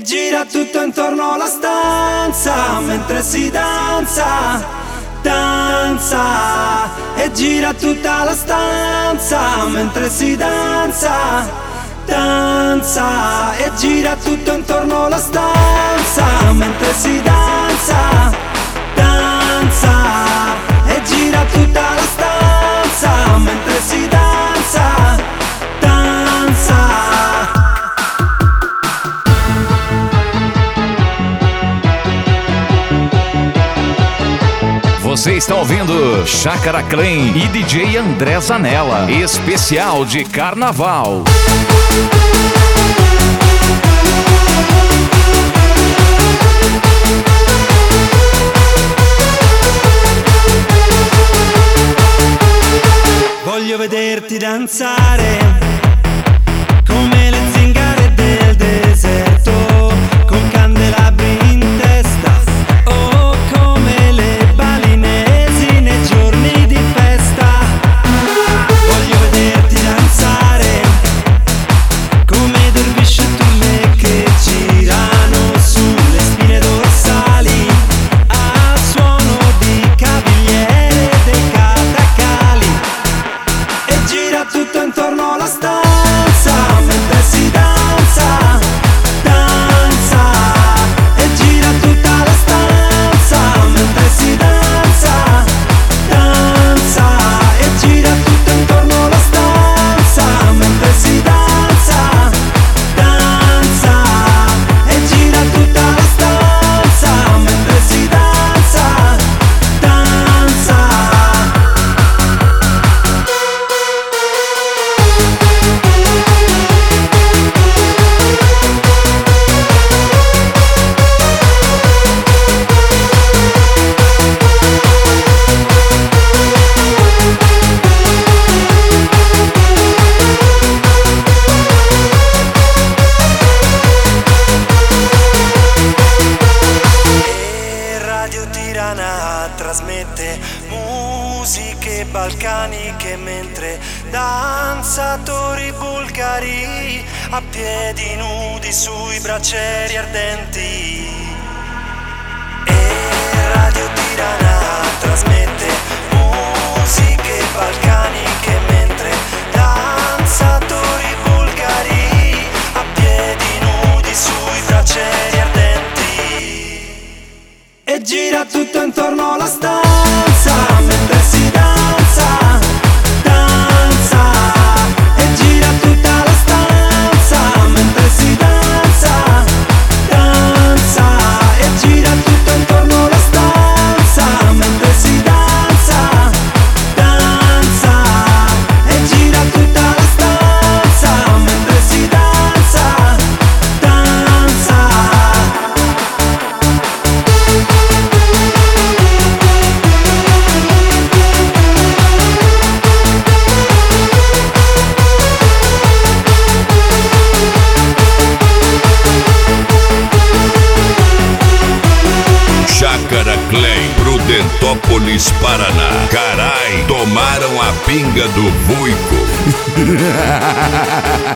gira tutto intorno alla stanza mentre si danza, danza. E gira tutta la stanza mentre si danza, danza. E gira tutto intorno alla stanza mentre si danza, danza. E gira tutta la stanza mentre si danza, danza. Você está ouvindo Chácara Clan e DJ André Zanella, especial de carnaval. Voglio vederti danzare come le zingare del deserto, con candelabri in testa, o come le balinesi nei giorni di festa. Voglio vederti danzare come dervisce turne che girano sulle spine dorsali, a suono di cavigliere dei catacali. E gira tutto intorno alla stanza mentre si danza, danza. E gira tutta la stanza mentre si danza, danza. E gira tutto intorno alla stanza mentre si danza, danza. E gira tutta la stanza mentre si danza, danza. E Radio Tirana trasmette musiche balcaniche mentre danzatori bulgari a piedi nudi sui braccieri ardenti. E Radio Tirana trasmette musiche balcaniche mentre danzatori bulgari a piedi nudi sui braccieri ardenti. E gira tutto intorno alla stanza mentre si danza, danza. E gira tutta la stanza mentre si danza, danza. E gira tutto intorno alla stanza mentre si danza, danza. E gira tutta la stanza mentre si danza, danza. Chácara Clan, Prudentópolis, Paraná. Carai, tomaram a pinga do Vuico.